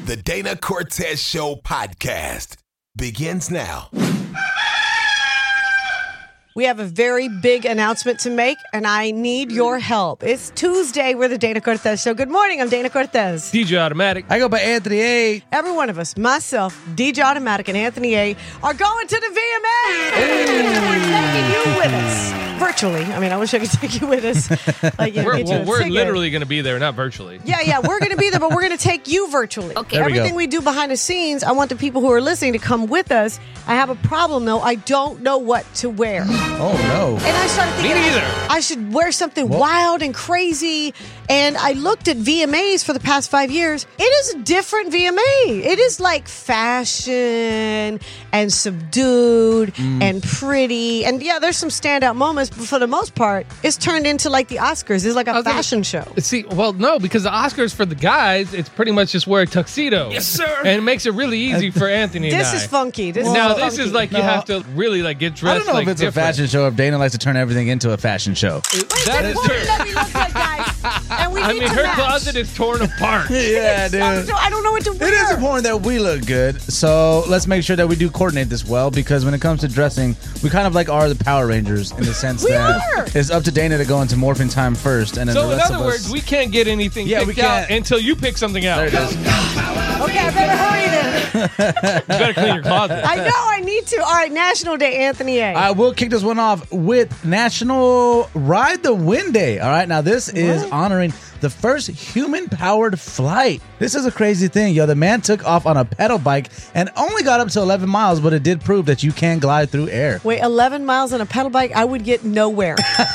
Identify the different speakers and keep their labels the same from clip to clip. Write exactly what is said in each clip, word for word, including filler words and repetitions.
Speaker 1: The Dana Cortez Show podcast begins now.
Speaker 2: We have a very big announcement to make, and I need your help. It's Tuesday. We're the Dana Cortez Show. Good morning. I'm Dana Cortez.
Speaker 3: D J Automatic.
Speaker 4: I go by Anthony A.
Speaker 2: Every one of us, myself, D J Automatic, and Anthony A, are going to the V M A. And we're taking you with us. Virtually. I mean, I wish I could take you with us. Like, you know,
Speaker 3: We're,
Speaker 2: get you
Speaker 3: well,
Speaker 2: a
Speaker 3: we're
Speaker 2: ticket.
Speaker 3: literally going to be there, not virtually.
Speaker 2: Yeah, yeah, we're going to be there, but we're going to take you virtually.
Speaker 4: Okay. There we
Speaker 2: Everything
Speaker 4: go.
Speaker 2: we do behind the scenes, I want the people who are listening to come with us. I have a problem, though. I don't know what to wear.
Speaker 4: Oh, no.
Speaker 2: And I started
Speaker 3: Me
Speaker 2: thinking
Speaker 3: neither.
Speaker 2: I, I should wear something wild and crazy. And I looked at V M As for the past five years. It is a different V M A. It is like fashion and subdued
Speaker 4: Mm.
Speaker 2: and pretty. And yeah, there's some standout moments, but for the most part, it's turned into like the Oscars. It's like a
Speaker 3: was gonna-
Speaker 2: fashion show.
Speaker 3: See, well, no, because the Oscars for the guys, it's pretty much just wear a tuxedo. Yes, sir. And it makes it really easy for Anthony and
Speaker 2: This
Speaker 3: I.
Speaker 2: is funky. This
Speaker 3: now,
Speaker 2: is
Speaker 3: this
Speaker 2: funky.
Speaker 3: is like you
Speaker 4: No.
Speaker 3: have to really like get dressed
Speaker 4: I don't know
Speaker 3: like
Speaker 4: if it's
Speaker 3: different.
Speaker 4: a fashion show if Dana likes to turn everything into a fashion show.
Speaker 3: It-
Speaker 2: Wait,
Speaker 3: that
Speaker 2: then
Speaker 3: is
Speaker 2: what
Speaker 3: true.
Speaker 2: does that look like, guys? And we
Speaker 3: I
Speaker 2: need
Speaker 3: mean,
Speaker 2: to
Speaker 3: her
Speaker 2: match.
Speaker 3: closet is torn apart.
Speaker 4: Yeah, dude.
Speaker 2: So I don't know what to wear.
Speaker 4: It is important that we look good, so let's make sure that we do coordinate this well, because when it comes to dressing, we kind of like are the Power Rangers in the sense
Speaker 2: We
Speaker 4: that
Speaker 2: are.
Speaker 4: it's up to Dana to go into morphing time first, and then
Speaker 3: So,
Speaker 4: the
Speaker 3: in
Speaker 4: rest
Speaker 3: other
Speaker 4: of
Speaker 3: words,
Speaker 4: us...
Speaker 3: we can't get anything
Speaker 4: Yeah, we
Speaker 3: picked out
Speaker 4: can't.
Speaker 3: until you pick something out.
Speaker 4: There it is.
Speaker 2: Okay, I better hurry then.
Speaker 3: You better clean your closet.
Speaker 2: I know I need to. All right, National Day, Anthony A.
Speaker 4: I will kick this one off with National Ride the Wind Day. All right, now this is
Speaker 2: What?
Speaker 4: honoring the first human-powered flight. This is a crazy thing, yo. The man took off on a pedal bike and only got up to eleven miles, but it did prove that you can glide through air.
Speaker 2: Wait, eleven miles on a pedal bike? I would get nowhere.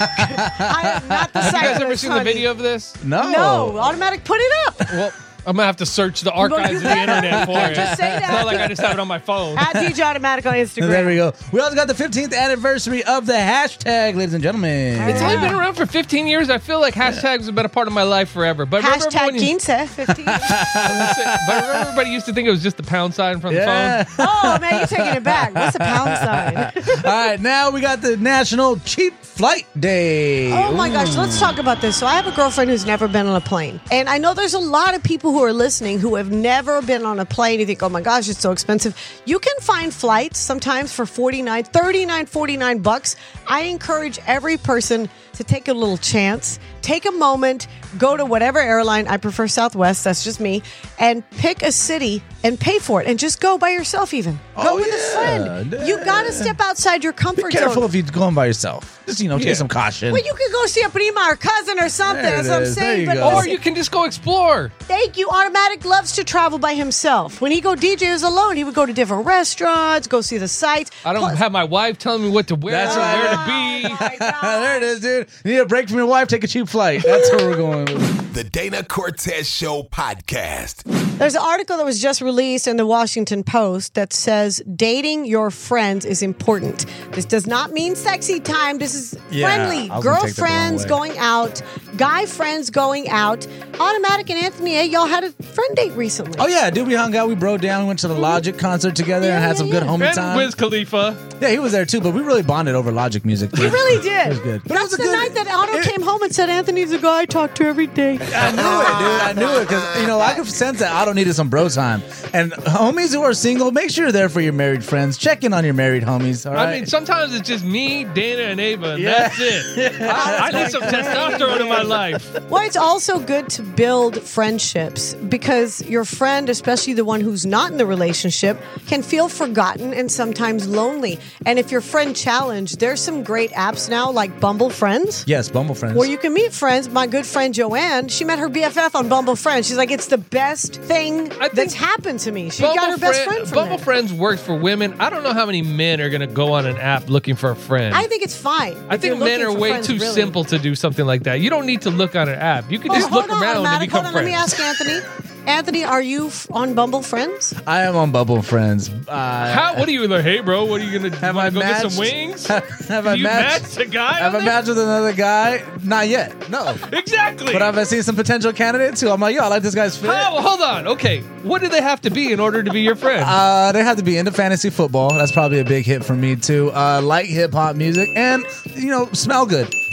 Speaker 2: I am not the
Speaker 3: Have you guys ever
Speaker 2: cyclist,
Speaker 3: seen the
Speaker 2: honey.
Speaker 3: video of this?
Speaker 4: No.
Speaker 2: No, automatic, put it up.
Speaker 3: Well, I'm going to have to search the archives
Speaker 2: you
Speaker 3: of the
Speaker 2: better.
Speaker 3: internet for
Speaker 2: You
Speaker 3: it.
Speaker 2: just say
Speaker 3: It's
Speaker 2: that.
Speaker 3: not like I just have it on my phone.
Speaker 2: At D J Automatic on Instagram.
Speaker 4: There we go. We also got the fifteenth anniversary of the hashtag, ladies and gentlemen.
Speaker 3: It's only been around for fifteen years. I feel like hashtags have been a part of my life forever. But remember
Speaker 2: Hashtag
Speaker 3: when you,
Speaker 2: quince fifteen.
Speaker 3: but remember everybody used to think it was just the pound sign from
Speaker 4: Yeah.
Speaker 3: the phone?
Speaker 2: Oh, man, you're taking it back. What's a pound sign?
Speaker 4: All right, now we got the National Cheap Flight Day.
Speaker 2: Oh my gosh, let's talk about this. So I have a girlfriend who's never been on a plane. And I know there's a lot of people who are listening who have never been on a plane. You think, oh my gosh, it's so expensive. You can find flights sometimes for forty-nine, thirty-nine, forty-nine bucks. I encourage every person to take a little chance, take a moment, go to whatever airline. I prefer Southwest, that's just me, and pick a city and pay for it. And just go by yourself even. Go
Speaker 4: Oh,
Speaker 2: with
Speaker 4: yeah.
Speaker 2: a friend. You got to step outside your
Speaker 4: Be
Speaker 2: comfort
Speaker 4: careful
Speaker 2: zone.
Speaker 4: if you're going by yourself. Just, you know,
Speaker 3: Yeah.
Speaker 4: take some caution.
Speaker 2: Well, you could go see a prima or cousin or something.
Speaker 4: There it
Speaker 2: That's what I'm
Speaker 4: is. There
Speaker 2: saying.
Speaker 4: you
Speaker 2: But
Speaker 4: go.
Speaker 3: Or
Speaker 2: listen,
Speaker 3: you can just go explore.
Speaker 2: thank you. Automatic loves to travel by himself. When he go D J was alone, he would go to different restaurants, go see the sights.
Speaker 3: I don't
Speaker 2: Plus-
Speaker 3: have my wife telling me what to wear
Speaker 4: That's
Speaker 3: or
Speaker 4: right.
Speaker 3: where to
Speaker 2: Oh,
Speaker 3: be.
Speaker 2: my God.
Speaker 4: There it is, dude. You need a break from your wife, take a cheap flight. That's where we're going with.
Speaker 1: The Dana Cortez Show podcast.
Speaker 2: There's an article that was just released in the Washington Post that says dating your friends is important. This does not mean sexy time. This is
Speaker 4: Yeah,
Speaker 2: friendly.
Speaker 4: I was gonna take that the wrong
Speaker 2: Girlfriends
Speaker 4: way.
Speaker 2: going out, guy friends going out. Automatic and Anthony A, y'all had a friend date recently.
Speaker 4: Oh, yeah, dude, we hung out. We broke down. We went to the Logic concert together
Speaker 2: Yeah,
Speaker 4: and had
Speaker 2: yeah,
Speaker 4: some good
Speaker 2: yeah.
Speaker 4: homie
Speaker 3: And
Speaker 4: time.
Speaker 3: Wiz Khalifa.
Speaker 4: Yeah, he was there too, but we really bonded over Logic music.
Speaker 2: We really did.
Speaker 4: It was good. But it
Speaker 2: That's
Speaker 4: was a
Speaker 2: the
Speaker 4: good-
Speaker 2: night that Otto
Speaker 4: it-
Speaker 2: came home and said, Anthony's a guy I talk to every day.
Speaker 4: I knew it, dude. I knew it because, you know, I could sense that Otto needed some bro time. And homies who are single, make sure you're there for your married friends. Check in on your married homies, all right?
Speaker 3: I mean, sometimes it's just me, Dana, and Ava, and
Speaker 4: Yeah.
Speaker 3: that's it. I, I need some testosterone in my life.
Speaker 2: Well, it's also good to build friendships because your friend, especially the one who's not in the relationship, can feel forgotten and sometimes lonely. And if your friend challenged, there's some great apps now like Bumble Friends.
Speaker 4: yes, Bumble friends.
Speaker 2: Where you can meet friends. My good friend Joanne, she met her B F F on Bumble Friends. She's like, it's the best thing
Speaker 3: I think
Speaker 2: that's happened to me. She got her best friend from
Speaker 3: Bumble
Speaker 2: there.
Speaker 3: Friends works for women. I don't know how many men are going to go on an app looking for a friend.
Speaker 2: I think it's fine.
Speaker 3: I
Speaker 2: if you're
Speaker 3: think men
Speaker 2: looking
Speaker 3: are
Speaker 2: for
Speaker 3: way
Speaker 2: friends,
Speaker 3: too
Speaker 2: really.
Speaker 3: simple to do something like that. You don't need to look on an app. You can
Speaker 2: Oh,
Speaker 3: just
Speaker 2: hold
Speaker 3: look
Speaker 2: on,
Speaker 3: around and
Speaker 2: Automatic.
Speaker 3: become
Speaker 2: Hold on,
Speaker 3: friends.
Speaker 2: let me ask Anthony. Anthony, are you f- on Bumble Friends?
Speaker 4: I am on Bumble friends. Uh,
Speaker 3: How? What are you like? Hey, bro, what are you gonna
Speaker 4: Have
Speaker 3: wanna
Speaker 4: I
Speaker 3: go get some
Speaker 4: matched?
Speaker 3: wings?
Speaker 4: have
Speaker 3: Do
Speaker 4: I
Speaker 3: you
Speaker 4: matched?
Speaker 3: match a guy?
Speaker 4: Have
Speaker 3: on
Speaker 4: I
Speaker 3: there?
Speaker 4: matched with another guy? Not yet. No.
Speaker 3: Exactly.
Speaker 4: But I've seen some potential candidates who I'm like, yo, I like this guy's fit.
Speaker 3: How? Hold on. Okay, what do they have to be in order to be your friend?
Speaker 4: Uh, they have to be into fantasy football. That's probably a big hit for me too. Uh, like hip hop music and, you know, smell good.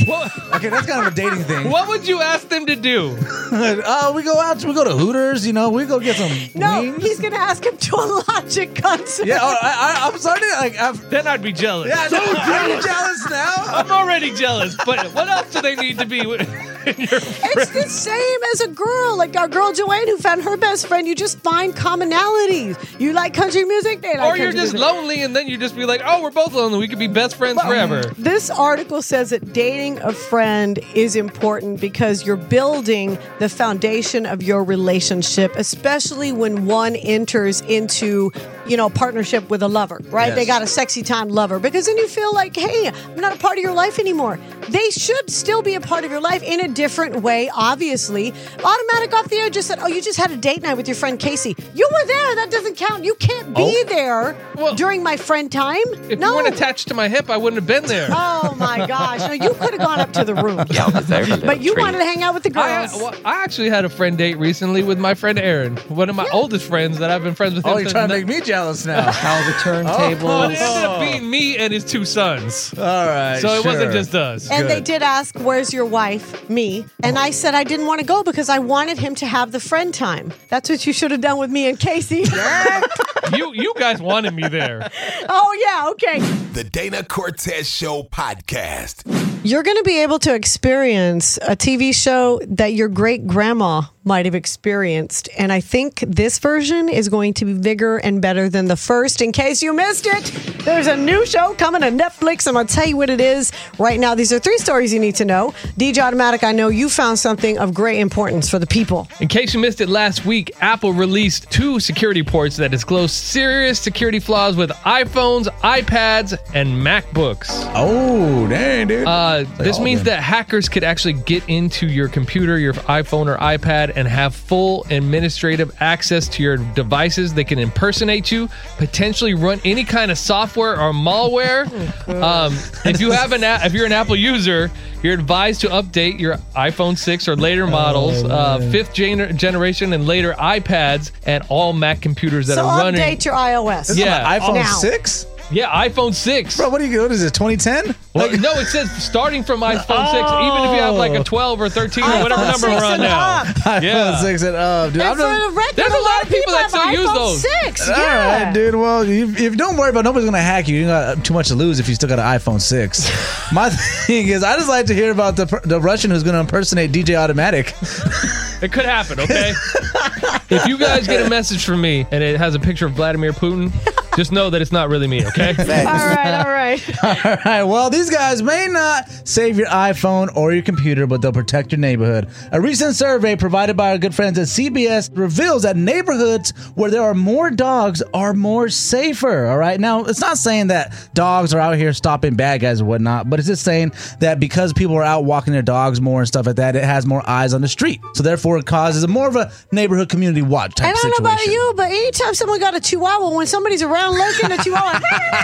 Speaker 3: What,
Speaker 4: Okay, that's kind of a dating thing.
Speaker 3: what would you ask them to do?
Speaker 4: Oh, we go out, we go to Hooters, you know, we go get some
Speaker 2: No,
Speaker 4: wings.
Speaker 2: he's going to ask him to a Logic concert.
Speaker 4: Yeah, oh, I, I, I'm starting to, like, I've,
Speaker 3: Then I'd be jealous.
Speaker 4: yeah, no, are you jealous now?
Speaker 3: I'm already jealous, but what else do they need to be with in your
Speaker 2: It's the same as a girl. Like our girl Joanne who found her best friend. You just find commonalities. You like country music, they like
Speaker 3: Or you're
Speaker 2: country
Speaker 3: just
Speaker 2: music.
Speaker 3: lonely and then you just be like, oh, we're both lonely. We could be best friends forever.
Speaker 2: This article says that dating a friend is important because you're building the foundation of your relationship, especially when one enters into, you know, partnership with a lover, right?
Speaker 4: Yes.
Speaker 2: They got a sexy time lover because then you feel like, hey, I'm not a part of your life anymore. They should still be a part of your life in a different way, obviously. Automatic off the air just said, oh, you just had a date night with your friend Casey. You were there. That doesn't count. You can't be
Speaker 4: Oh.
Speaker 2: there
Speaker 3: Well,
Speaker 2: during my friend time.
Speaker 3: If
Speaker 2: no.
Speaker 3: you weren't attached to my hip, I wouldn't have been there.
Speaker 2: Oh my gosh! No, you could have gone up to the room, but you wanted to hang out with the
Speaker 3: I,
Speaker 2: girls.
Speaker 3: well, I actually had a friend date recently with my friend Aaron, one of my oldest friends that I've been friends with.
Speaker 4: Oh,
Speaker 3: him
Speaker 4: you're
Speaker 3: since
Speaker 4: trying to
Speaker 3: ni-
Speaker 4: make me jealous now.
Speaker 5: All the
Speaker 3: Well,
Speaker 5: turntables.
Speaker 3: it ended up being me and his two sons.
Speaker 4: All right,
Speaker 3: So it wasn't
Speaker 4: sure.
Speaker 3: just us.
Speaker 2: and they
Speaker 4: good.
Speaker 2: did ask, "Where's your wife?" Me, and I said I didn't want to go because I wanted him to have the friend time. That's what you should have done with me and Casey.
Speaker 3: you you guys wanted me there.
Speaker 2: Oh yeah, okay.
Speaker 1: The Dana Cortez Show podcast.
Speaker 2: You're going to be able to experience a T V show that your great grandma might have experienced. And I think this version is going to be bigger and better than the first. In case you missed it, there's a new show coming to Netflix. I'm going to tell you what it is right now. These are three stories you need to know. D J Automatic, I know you found something of great importance for the people.
Speaker 3: In case you missed it last week, Apple released two security reports that disclose serious security flaws with iPhones, iPads, and MacBooks.
Speaker 4: Oh, dang, dude.
Speaker 3: Uh, this
Speaker 4: all
Speaker 3: means
Speaker 4: them.
Speaker 3: that hackers could actually get into your computer, your iPhone or iPad, and have full administrative access to your devices. They can impersonate you, potentially run any kind of software or malware. um, if you have an, a- if you're an Apple user, you're advised to update your iPhone six or later models, uh, fifth gener- generation and later iPads, and all Mac computers that
Speaker 2: So
Speaker 3: are running.
Speaker 2: update your iOS.
Speaker 4: This is
Speaker 3: yeah.
Speaker 4: my iPhone
Speaker 2: Now.
Speaker 4: six?
Speaker 3: Yeah, iPhone six.
Speaker 4: Bro, what do you, what is it, twenty ten?
Speaker 3: Well, no, it says starting from iPhone six, even if you have like a twelve or thirteen or whatever
Speaker 2: iPhone
Speaker 3: number we're
Speaker 2: six
Speaker 3: on
Speaker 2: and
Speaker 3: now.
Speaker 2: up.
Speaker 4: iPhone
Speaker 3: Yeah.
Speaker 4: six and up, dude.
Speaker 2: And
Speaker 4: I'm
Speaker 2: for
Speaker 4: just-
Speaker 2: the record,
Speaker 3: There's a lot of people that
Speaker 2: have
Speaker 3: still use
Speaker 2: iPhone
Speaker 3: those.
Speaker 2: six.
Speaker 4: All
Speaker 2: Yeah.
Speaker 4: right, dude. Well, you, if you don't worry about nobody's gonna hack you. You got too much to lose if you still got an iPhone six. My thing is, I just like to hear about the per- the Russian who's gonna impersonate D J Automatic.
Speaker 3: It could happen, okay? If you guys get a message from me and it has a picture of Vladimir Putin, just know that it's not really me, okay?
Speaker 2: All right, all right.
Speaker 4: All right. Well, these guys may not save your iPhone or your computer, but they'll protect your neighborhood. A recent survey provided by our good friends at C B S reveals that neighborhoods where there are more dogs are more safer. All right. Now, it's not saying that dogs are out here stopping bad guys or whatnot, but it's just saying that because people are out walking their dogs more and stuff like that, it has more eyes on the street. So therefore, it causes a more of a neighborhood community watch type
Speaker 2: I don't
Speaker 4: situation.
Speaker 2: know about you, but anytime someone got a chihuahua, when somebody's around looking at chihuahua,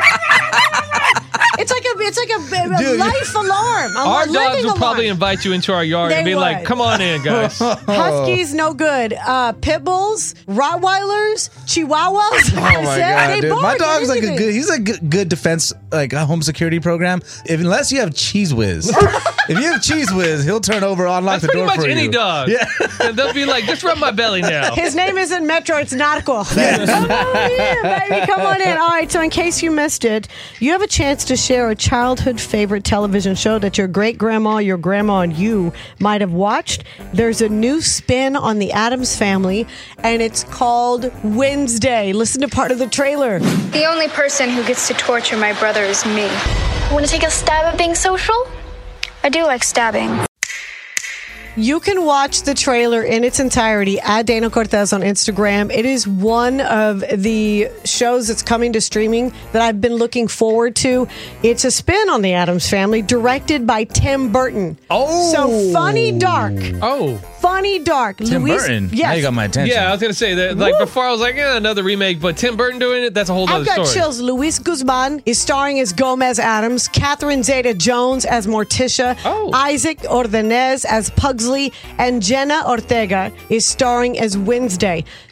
Speaker 2: it's like a it's like a, a
Speaker 4: Dude,
Speaker 2: life alarm. A
Speaker 3: Our
Speaker 2: living
Speaker 3: dogs will
Speaker 2: alarm.
Speaker 3: probably invite you into our yard and
Speaker 2: They
Speaker 3: be like,
Speaker 2: would.
Speaker 3: come on in, guys.
Speaker 2: Huskies, no good. Uh, pit bulls, Rottweilers, Chihuahuas.
Speaker 4: Oh my god, dude! My dog's like a
Speaker 2: good.
Speaker 4: good. He's a good, good defense, like a home security program. If unless you have Cheese Whiz, if you have Cheese Whiz, he'll turn over, unlock
Speaker 3: That's
Speaker 4: the
Speaker 3: pretty
Speaker 4: door
Speaker 3: much
Speaker 4: for
Speaker 3: any
Speaker 4: you.
Speaker 3: dog.
Speaker 4: Yeah.
Speaker 3: And they'll be like, just rub my belly now.
Speaker 2: His name isn't Metro, it's Nautical. Come on in, baby. Come on in. All right, so in case you missed it, you have a chance to share a childhood favorite television show that your great grandma, your grandma, and you might have watched. There's a new spin on the Addams Family, and it's called Wednesday. Listen to part of the trailer.
Speaker 6: The only person who gets to torture my brother is me.
Speaker 7: Want to take a stab at being social?
Speaker 6: I do like stabbing.
Speaker 2: You can watch the trailer in its entirety at Dana Cortez on Instagram. It is one of the shows that's coming to streaming that I've been looking forward to. It's a spin on the Addams Family, directed by Tim Burton.
Speaker 4: Oh.
Speaker 2: So funny dark.
Speaker 3: Oh.
Speaker 2: Funny dark.
Speaker 4: Tim
Speaker 2: Luis-
Speaker 4: Burton.
Speaker 2: Yes.
Speaker 4: Now you got my attention.
Speaker 3: Yeah, I was going to say that. Like, before I was like, eh, another remake, but Tim Burton doing it, that's a whole other
Speaker 2: I've got
Speaker 3: story.
Speaker 2: chills. Luis Guzman is starring as Gomez Adams, Catherine Zeta-Jones as Morticia,
Speaker 3: Oh.
Speaker 2: Isaac Ordenez as Pugsley, and Jenna Ortega is starring as Wednesday.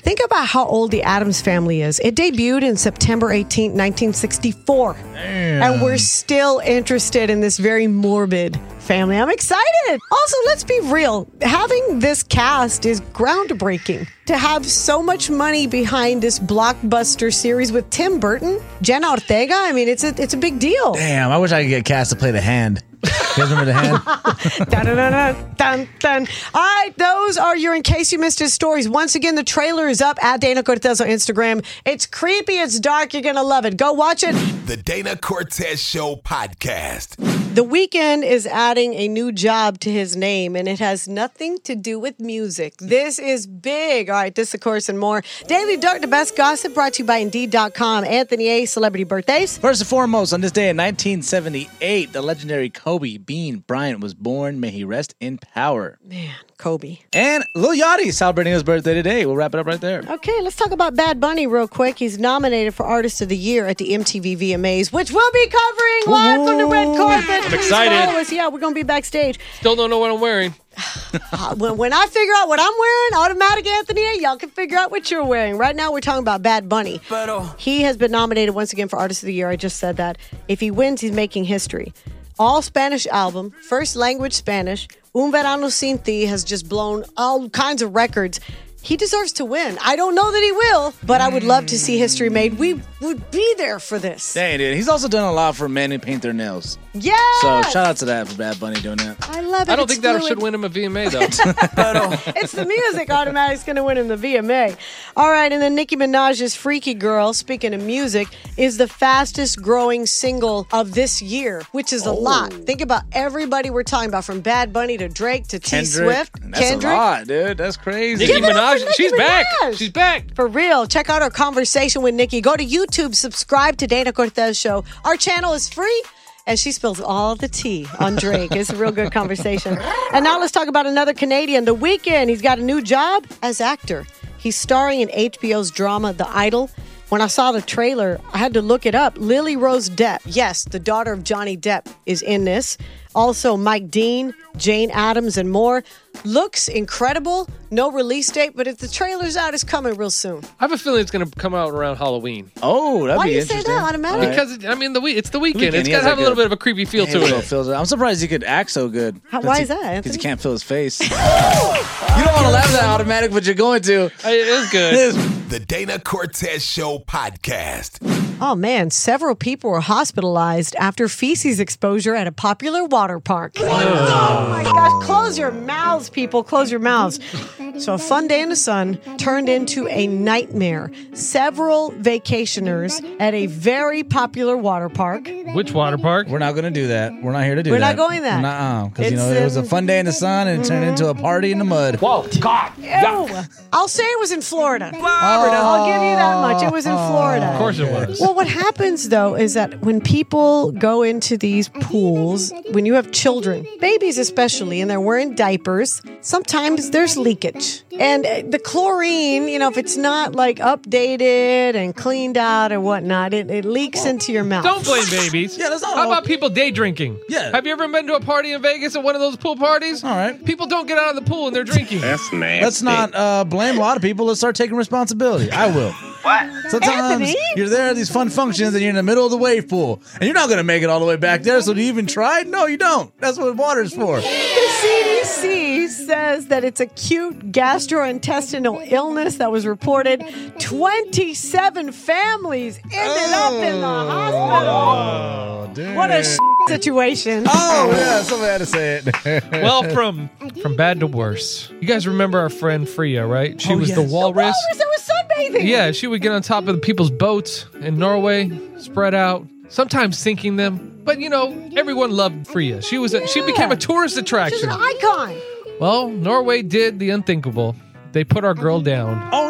Speaker 2: Think about how old the Addams Family is. It debuted in September eighteenth, nineteen sixty-four.
Speaker 4: Damn.
Speaker 2: And we're still interested in this very morbid family. I'm excited. Also, let's be real. Having this cast is groundbreaking. To have so much money behind this blockbuster series with Tim Burton, Jenna Ortega, I mean, it's a, it's a big deal.
Speaker 4: Damn, I wish I could get cast to play the hand. You guys remember the hand?
Speaker 2: dun, dun, dun, dun, dun. All right, those are your In Case You Missed His stories. Once again, the trailer is up at Dana Cortez on Instagram. It's creepy, it's dark, you're going to love it. Go watch it.
Speaker 1: The Dana Cortez Show podcast.
Speaker 2: The Weeknd is adding a new job to his name, and it has nothing to do with music. This is big. All right, this, of course, and more. Daily Dark, the best gossip, brought to you by Indeed dot com. Anthony A., celebrity birthdays.
Speaker 4: First and foremost, on this day in nineteen seventy-eight, the legendary Kobe Bean Bryant was born. May he rest in power.
Speaker 2: Man, Kobe.
Speaker 4: And Lil Yachty celebrating his birthday today. We'll wrap it up right there.
Speaker 2: Okay, let's talk about Bad Bunny real quick. He's nominated for Artist of the Year at the M T V V M As, which we'll be covering live from the red carpet.
Speaker 3: I'm excited.
Speaker 2: Follow us. Yeah, we're going to be backstage.
Speaker 3: Still don't know what I'm wearing.
Speaker 2: Uh, when, when I figure out what I'm wearing, automatic Anthony, y'all can figure out what you're wearing. Right now, we're talking about Bad Bunny. He has been nominated once again for Artist of the Year. I just said that. If he wins, he's making history. All Spanish album, first language Spanish. Un Verano Sin Ti has just blown all kinds of records. He deserves to win. I don't know that he will, but I would love to see history made. We would be there for this.
Speaker 4: Dang, dude. He's also done a lot for men who paint their nails.
Speaker 2: Yeah.
Speaker 4: So shout out to that for Bad Bunny doing that.
Speaker 2: I love it.
Speaker 3: I don't
Speaker 2: It's
Speaker 3: think that
Speaker 2: fluid.
Speaker 3: should win him a V M A, though.
Speaker 2: It's the music. Automatic's going to win him the V M A. All right, and then Nicki Minaj's Freaky Girl, speaking of music, is the fastest growing single of this year, which is a lot. Think about everybody we're talking about, from Bad Bunny to Drake to T
Speaker 4: Kendrick.
Speaker 2: Swift.
Speaker 4: That's
Speaker 2: Kendrick.
Speaker 4: a lot, dude. That's crazy.
Speaker 3: Nicki
Speaker 2: Give it up for
Speaker 3: Minaj,
Speaker 2: Nicki
Speaker 3: she's back.
Speaker 2: Minaj.
Speaker 3: She's back.
Speaker 2: For real. Check out our conversation with Nicki. Go to YouTube, subscribe to Dana Cortez Show. Our channel is free. And she spills all the tea on Drake. It's a real good conversation. And now let's talk about another Canadian. The Weeknd. He's got a new job as actor. He's starring in H B O's drama, The Idol. When I saw the trailer, I had to look it up. Lily Rose Depp, yes, the daughter of Johnny Depp, is in this. Also, Mike Dean, Jane Addams, and more. Looks incredible. No release date, but if the trailer's out, it's coming real soon.
Speaker 3: I have a feeling it's going to come out around Halloween.
Speaker 4: Oh, that'd
Speaker 2: Why
Speaker 4: be
Speaker 2: do you say
Speaker 4: interesting.
Speaker 2: that automatically?
Speaker 3: Because, it, I mean, the we- it's the weekend.
Speaker 4: Weeknd,
Speaker 3: It's
Speaker 4: he
Speaker 3: got
Speaker 4: has
Speaker 3: to have
Speaker 4: that
Speaker 3: a little
Speaker 4: good-
Speaker 3: bit of a creepy feel
Speaker 4: Hey,
Speaker 3: to
Speaker 4: little
Speaker 3: it.
Speaker 4: feels- I'm surprised he could act so good.
Speaker 2: How- why is that, Anthony?
Speaker 4: Because he can't feel his face. You don't want to laugh at that automatic, but you're going to.
Speaker 3: It is good.
Speaker 1: The Dana Cortez Show podcast.
Speaker 2: Oh man, several people were hospitalized after feces exposure at a popular water park. Oh my gosh, close your mouths, people, close your mouths. So a fun day in the sun turned into a nightmare. Several vacationers at a very popular water park.
Speaker 3: Which water park?
Speaker 4: We're not going to do that. We're not here to do
Speaker 2: We're
Speaker 4: that.
Speaker 2: not going there.
Speaker 4: Nuh-uh. Because, you
Speaker 2: It's,
Speaker 4: know, it was a
Speaker 2: um,
Speaker 4: fun day in the sun and it turned into a party in the mud.
Speaker 3: Whoa, God.
Speaker 2: Ew. I'll say it was in Florida. Florida. I'll give you that much. It was in Florida.
Speaker 3: Of course it was.
Speaker 2: Well, what happens, though, is that when people go into these pools, when you have children, babies especially, and they're wearing diapers, sometimes there's leakage. And uh, the chlorine, you know, if it's not like updated and cleaned out or whatnot, it, it leaks into your mouth.
Speaker 3: Don't blame babies.
Speaker 4: Yeah, that's not
Speaker 3: How
Speaker 4: all-
Speaker 3: about people day drinking?
Speaker 4: Yeah.
Speaker 3: Have you ever been to a party in Vegas at one of those pool parties?
Speaker 4: All right.
Speaker 3: People don't get out of the pool and they're drinking.
Speaker 5: That's nasty.
Speaker 4: Let's not uh, blame a lot of people. Let's start taking responsibility. I will.
Speaker 5: What?
Speaker 4: Sometimes
Speaker 2: Anthony?
Speaker 4: you're there at these fun functions and you're in the middle of the wave pool. And you're not going to make it all the way back there. So do you even try? No, you don't. That's what water's for.
Speaker 2: The C D C says that it's acute gastrointestinal illness that was reported. twenty-seven families ended up in the hospital.
Speaker 4: Oh, dude.
Speaker 2: What a sh- situation.
Speaker 4: Oh, yeah. Somebody had to say it.
Speaker 3: Well, from from bad to worse. You guys remember our friend Freya, right? She
Speaker 4: Oh,
Speaker 3: was
Speaker 4: yes.
Speaker 3: the
Speaker 4: The
Speaker 3: walrus.
Speaker 2: Walrus that was sunbathing.
Speaker 3: Yeah, she would get on top of the people's boats in Norway, spread out, sometimes sinking them. But you know, everyone loved Freya. She was a, she became a tourist
Speaker 2: She's
Speaker 3: attraction.
Speaker 2: an icon.
Speaker 3: Well, Norway did the unthinkable. They put our girl down.
Speaker 4: Oh,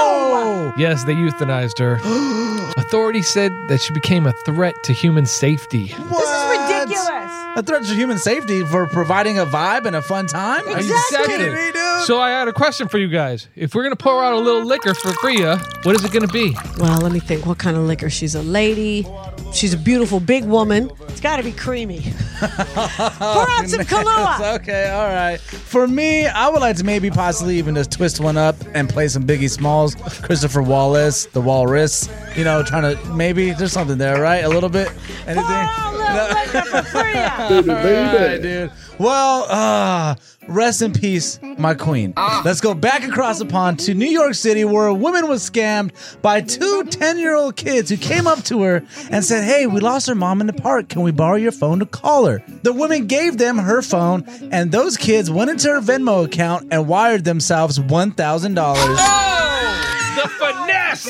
Speaker 4: no.
Speaker 3: Yes, they euthanized her. Authorities said that she became a threat to human safety.
Speaker 2: This is ridiculous.
Speaker 4: A threat to human safety for providing a vibe and a fun time? Are you
Speaker 2: Exactly.
Speaker 4: kidding me, dude?
Speaker 3: So I had a question for you guys. If we're going to pour out a little liquor for Freya, what is it going to be?
Speaker 2: Well, let me think. What kind of liquor? She's a lady. She's a beautiful big woman. It's got to be creamy. Pour out some Kahlua.
Speaker 4: Okay, all right. For me, I would like to maybe possibly even just twist one up and play some Biggie Smalls, Christopher Wallace, the Walrus. You know, trying to maybe there's something there, right? A little bit. Anything?
Speaker 2: Pour out a little liquor for free.
Speaker 4: All right, dude. Well, uh, rest in peace, my queen. Let's go back across the pond to New York City, where a woman was scammed by two ten-year-old kids who came up to her and said, hey, we lost our mom in the park. Can we borrow your phone to call her? The woman gave them her phone, and those kids went into her Venmo account and wired themselves one thousand dollars.
Speaker 3: Oh, the finesse!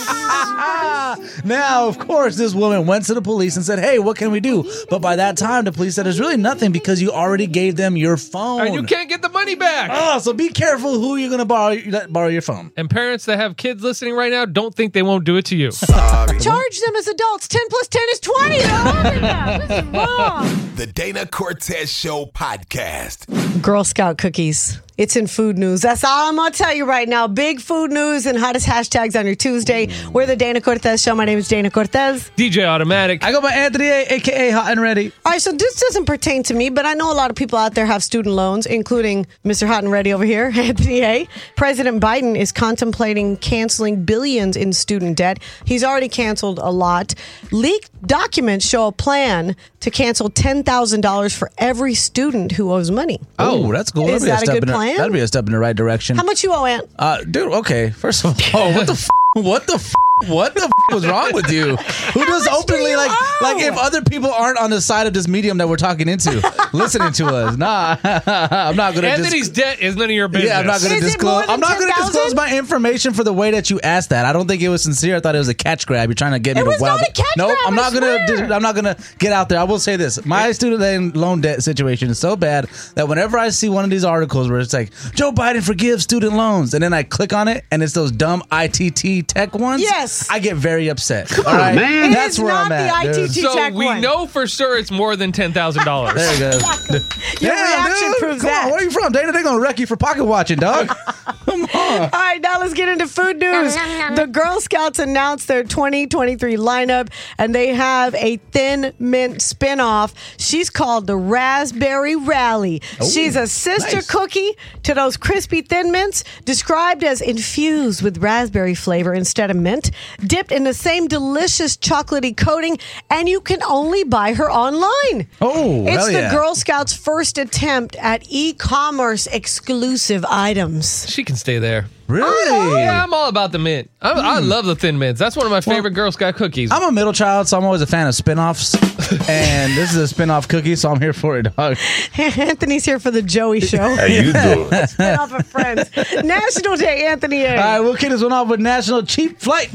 Speaker 4: Now, of course, this woman went to the police and said, hey, what can we do? But by that time, the police said, there's really nothing because you already gave them your phone.
Speaker 3: And you can't get the money back.
Speaker 4: Oh, so be careful who you're going to borrow let borrow your phone.
Speaker 3: And parents that have kids listening right now, don't think they won't do it to you.
Speaker 2: Charge them as adults. ten plus ten is twenty. This is wrong.
Speaker 1: The Dana Cortez Show podcast.
Speaker 2: Girl Scout cookies. It's in food news. That's all I'm going to tell you right now. Big food news and hottest hashtags on your Tuesday. We're the Dana Cortez Show. My name is Dana Cortez.
Speaker 3: D J Automatic.
Speaker 4: I go by Anthony A, a k a. Hot and Ready.
Speaker 2: All right, so this doesn't pertain to me, but I know a lot of people out there have student loans, including Mister Hot and Ready over here, Anthony A. President Biden is contemplating canceling billions in student debt. He's already canceled a lot. Leaked documents show a plan to cancel ten thousand dollars for every student who owes money.
Speaker 4: Oh, that's cool.
Speaker 2: Is
Speaker 4: That'd be
Speaker 2: that a
Speaker 4: step
Speaker 2: good
Speaker 4: in the-
Speaker 2: plan?
Speaker 4: That'd be a step in the right direction.
Speaker 2: How much you owe, Aunt?
Speaker 4: Uh, dude, okay. First of all, what the f- what the f- what the f- was wrong with you? Who does
Speaker 2: much do
Speaker 4: openly
Speaker 2: you
Speaker 4: like
Speaker 2: owe?
Speaker 4: like if other people aren't on the side of this medium that we're talking into, listening to us? Nah, I'm not gonna.
Speaker 3: Anthony's
Speaker 4: dis-
Speaker 3: debt is none of your business.
Speaker 4: Yeah, I'm not gonna
Speaker 2: Is it
Speaker 4: disclose.
Speaker 2: more than
Speaker 4: I'm not gonna
Speaker 2: ten thousand?
Speaker 4: disclose my information for the way that you asked that. I don't think it was sincere. I thought it was a catch grab. You're trying to get me
Speaker 2: It
Speaker 4: to
Speaker 2: was
Speaker 4: wow.
Speaker 2: not a catch
Speaker 4: Nope,
Speaker 2: grab,
Speaker 4: I'm
Speaker 2: I
Speaker 4: not gonna.
Speaker 2: swear.
Speaker 4: dis- I'm not gonna get out there. I will say this: my student loan debt situation is so bad that whenever I see one of these articles where it's like Joe Biden forgives student loans, and then I click on it and it's those dumb I T T tech ones,
Speaker 2: Yes.
Speaker 4: I get very upset. All right,
Speaker 2: It
Speaker 4: that's
Speaker 2: is
Speaker 4: where
Speaker 2: not
Speaker 4: I'm at.
Speaker 2: the I T T
Speaker 4: dude.
Speaker 2: T
Speaker 3: So
Speaker 2: Tech
Speaker 3: we
Speaker 2: one.
Speaker 3: know for sure it's more than ten thousand dollars.
Speaker 4: There you go.
Speaker 2: Your
Speaker 4: Yeah,
Speaker 2: reaction
Speaker 4: dude.
Speaker 2: proves
Speaker 4: Come
Speaker 2: that.
Speaker 4: on, where are you from, Dana? They're gonna wreck you for pocket watching, dog. Come on.
Speaker 2: All right, now let's get into food news. The Girl Scouts announced their twenty twenty-three lineup, and they have a Thin Mint spinoff. She's called the Raspberry Rally. She's a sister
Speaker 4: nice.
Speaker 2: cookie to those crispy Thin Mints, described as infused with raspberry flavor instead of mint, dipped in the same delicious chocolatey coating, and you can only buy her online.
Speaker 4: Oh,
Speaker 2: It's
Speaker 4: hell
Speaker 2: the
Speaker 4: yeah.
Speaker 2: Girl Scouts' first attempt at e-commerce exclusive items.
Speaker 3: She can stay there.
Speaker 4: Really?
Speaker 3: Yeah, I'm all about the mint. I, I love the Thin Mints. That's one of my favorite Girl Scout cookies.
Speaker 4: I'm a middle child, so I'm always a fan of spinoffs. And this is a spinoff cookie, so I'm here for it, dog.
Speaker 2: Anthony's here for the Joey Show.
Speaker 1: How you doing?
Speaker 2: Spin off of Friends. National Day, Anthony A.
Speaker 4: All right, we'll kick this one off with National Cheap Flight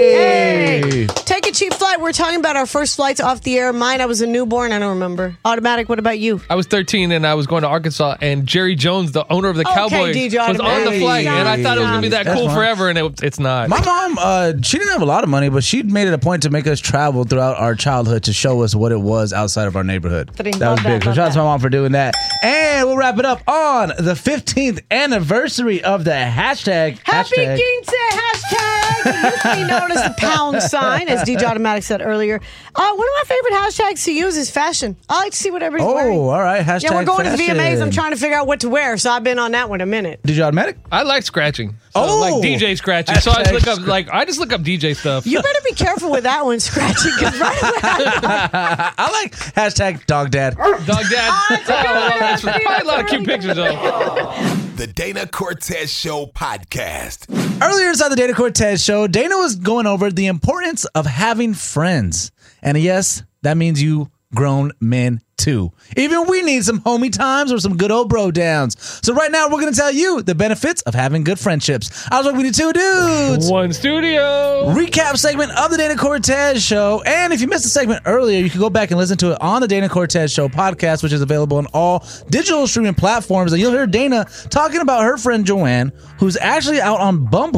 Speaker 4: Day.
Speaker 2: Hey, take a cheap flight. We're talking about our first flights off the air. Mine, I was a newborn. I don't remember. Automatic, what about you?
Speaker 3: I was thirteen and I was going to Arkansas, and Jerry Jones, the owner of the
Speaker 2: Okay,
Speaker 3: Cowboys,
Speaker 2: D J
Speaker 3: was on the
Speaker 2: Automatic.
Speaker 3: flight, and I thought it was going to be that
Speaker 4: That's
Speaker 3: cool
Speaker 4: fine.
Speaker 3: forever, and it, it's not.
Speaker 4: My mom, uh, she didn't have a lot of money, but she made it a point to make us travel throughout our childhood to show us what it was outside of our neighborhood.
Speaker 2: Three.
Speaker 4: That
Speaker 2: Love
Speaker 4: was
Speaker 2: that,
Speaker 4: big. So
Speaker 2: love
Speaker 4: shout out to
Speaker 2: that.
Speaker 4: my mom for doing that. And we'll wrap it up on the fifteenth anniversary of the hashtag.
Speaker 2: Happy
Speaker 4: hashtag.
Speaker 2: Quince hashtag. It used to be known as the pound sign, as D J Automatic said earlier. Uh, one of my favorite hashtags to use is fashion. I like to see what everybody's
Speaker 4: Oh,
Speaker 2: wearing.
Speaker 4: all right. Hashtag
Speaker 2: Yeah, we're going to the V M As. I'm
Speaker 4: fashion.
Speaker 2: trying to figure out what to wear, so I've been on that one a minute.
Speaker 4: Did you automatic?
Speaker 3: I like scratching. So,
Speaker 4: Oh!
Speaker 3: like D J scratching. So I just
Speaker 4: Hashtag
Speaker 3: look up,
Speaker 4: scr-
Speaker 3: like, I just look up D J stuff.
Speaker 2: You better be careful with that one, scratching, because right away
Speaker 4: I like hashtag dog dad.
Speaker 3: Dog Dad.
Speaker 2: Oh, it's a good one,
Speaker 3: that's
Speaker 2: Anthony.
Speaker 3: probably a lot of
Speaker 2: That's
Speaker 3: cute
Speaker 2: really
Speaker 3: pictures, though.
Speaker 1: The Dana Cortez Show podcast.
Speaker 4: Earlier inside the Dana Cortez Show, Dana was going over the importance of having friends. And yes, that means you grown men too. Even we need some homie times or some good old bro downs. So right now, we're going to tell you the benefits of having good friendships. I was working with the two dudes.
Speaker 3: One studio.
Speaker 4: Recap segment of the Dana Cortez Show. And if you missed the segment earlier, you can go back and listen to it on the Dana Cortez Show podcast, which is available on all digital streaming platforms. And you'll hear Dana talking about her friend Joanne, who's actually out on Bumble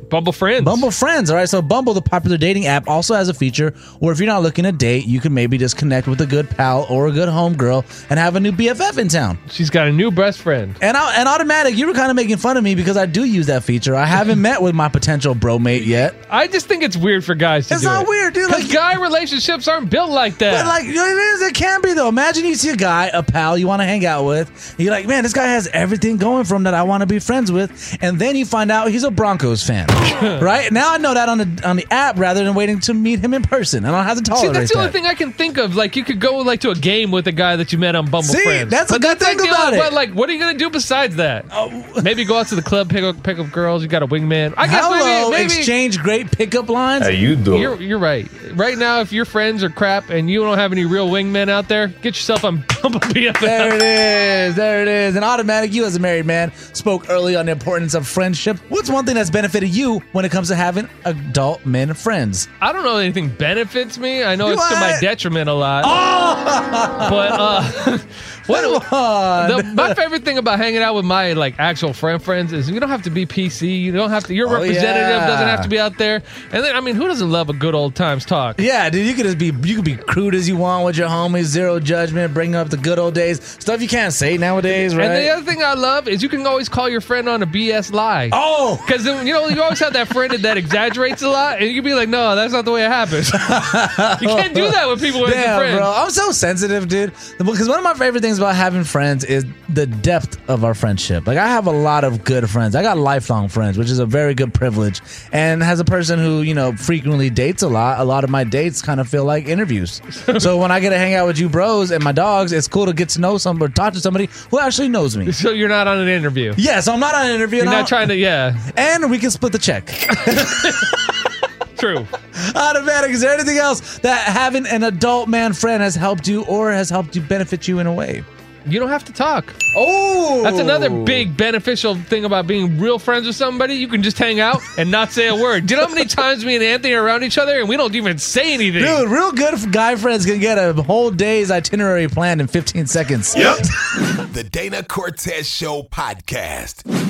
Speaker 3: Bumble Friends.
Speaker 4: Bumble Friends. All right, so Bumble, the popular dating app, also has a feature where if you're not looking to date, you can maybe just connect with a good pal or a good homegirl and have a new B F F in town.
Speaker 3: She's got a new best friend.
Speaker 4: And I, and automatic, you were kind of making fun of me because I do use that feature. I haven't met with my potential bromate yet.
Speaker 3: I just think it's weird for guys to
Speaker 4: It's
Speaker 3: do
Speaker 4: not
Speaker 3: it.
Speaker 4: weird, dude.
Speaker 3: Because
Speaker 4: Like,
Speaker 3: guy relationships aren't built like that.
Speaker 4: But like, you know, it is. It can be though. Imagine you see a guy, a pal you want to hang out with. And you're like, man, this guy has everything going for him that I want to be friends with. And then you find out he's a Broncos fan, right? Now I know that on the on the app rather than waiting to meet him in person. I don't have to
Speaker 3: See,
Speaker 4: tolerate
Speaker 3: that's the only
Speaker 4: that.
Speaker 3: thing I can think of. Like, you could go like to a game with a guy that you met on Bumble
Speaker 4: See,
Speaker 3: Friends.
Speaker 4: that's a
Speaker 3: but
Speaker 4: good
Speaker 3: that's
Speaker 4: thing
Speaker 3: like,
Speaker 4: about
Speaker 3: uh,
Speaker 4: it.
Speaker 3: But like, what are you gonna do besides that?
Speaker 4: Oh.
Speaker 3: Maybe go out to the club, pick up pick up girls. You got a wingman. I guess
Speaker 4: Hello,
Speaker 3: maybe, maybe
Speaker 4: exchange great pickup lines.
Speaker 1: you doing?
Speaker 3: You're you're right. Right now, if your friends are crap and you don't have any real wingmen out there, get yourself on Bumble B F F.
Speaker 4: There it is. There it is. And automatic, you as a married man spoke early on the importance of friendship. What's one thing that's benefited you when it comes to having adult men friends?
Speaker 3: I don't know if anything benefits me. I know it's to my
Speaker 4: What?
Speaker 3: detriment a lot.
Speaker 4: Oh!
Speaker 3: But uh, what?
Speaker 4: Come on.
Speaker 3: The, my favorite thing about hanging out with my like actual friend friends is you don't have to be P C. You don't have to. Your
Speaker 4: Oh,
Speaker 3: representative
Speaker 4: yeah.
Speaker 3: doesn't have to be out there. And then I mean, who doesn't love a good old times talk?
Speaker 4: Yeah, dude, you could just be you could be crude as you want with your homies, zero judgment, bring up the good old days, stuff you can't say nowadays, right?
Speaker 3: And the other thing I love is you can always call your friend on a B S lie.
Speaker 4: oh,
Speaker 3: Because you know you always have that friend that exaggerates a lot, and you can be like, "No, that's not the way it happens." You can't do that with people who are your
Speaker 4: damn,
Speaker 3: friends.
Speaker 4: bro, I'm so sensitive, dude. Because one of my favorite things about having friends is the depth of our friendship. Like I have a lot of good friends. I got lifelong friends, which is a very good privilege. And as a person who you know frequently dates a lot, a lot of my dates kind of feel like interviews. So when I get to hang out with you bros and my dogs, it's cool to get to know somebody, talk to somebody who actually knows me.
Speaker 3: So you're not on an interview.
Speaker 4: Yeah, so I'm not on an interview.
Speaker 3: You're
Speaker 4: and
Speaker 3: not
Speaker 4: I'll-
Speaker 3: trying to. Yeah,
Speaker 4: and we can split the check.
Speaker 3: true.
Speaker 4: Automatic. Is there anything else that having an adult man friend has helped you or has helped you benefit you in a way?
Speaker 3: You don't have to talk.
Speaker 4: Oh,
Speaker 3: That's another big beneficial thing about being real friends with somebody. You can just hang out and not say a word. Do you know how many times me and Anthony are around each other and we don't even say anything?
Speaker 4: Dude, real good guy friends can get a whole day's itinerary planned in fifteen seconds.
Speaker 1: Yep. The Dana Cortez Show podcast.